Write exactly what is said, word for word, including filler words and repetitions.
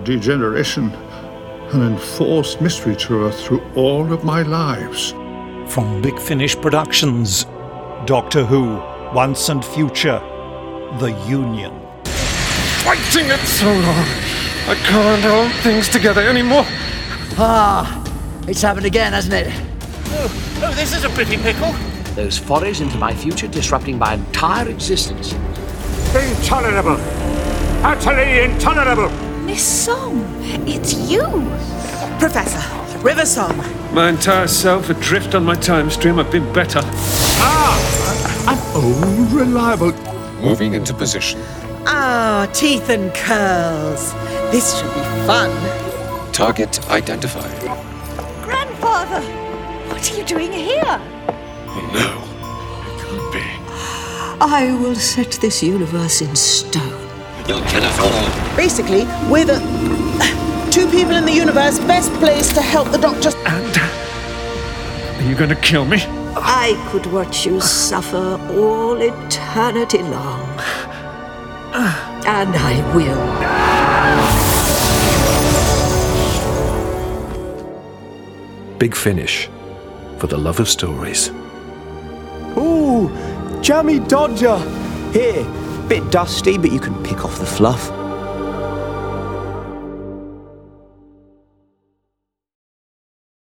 degeneration, an enforced mystery tour through all of my lives. From Big Finish Productions, Doctor Who, Once and Future, The Union. Fighting it so long, I can't hold things together anymore. Ah, it's happened again, hasn't it? Oh, oh, this is a pretty pickle. Those forays into my future disrupting my entire existence. Intolerable! Utterly intolerable! Miss Song, it's you! Professor, River Song. My entire self adrift on my time stream. I've been better. Ah! An old, reliable... Moving into position. Ah, teeth and curls. This should be fun. Target identified. Grandfather! What are you doing here? Oh no, it can't be. I will set this universe in stone. You'll kill us all. Basically, we're the two people in the universe best placed to help the Doctor. And are you going to kill me? I could watch you suffer all eternity long. And I will. Big Finish, for the love of stories. Ooh, jammy dodger. Here, bit dusty, but you can pick off the fluff.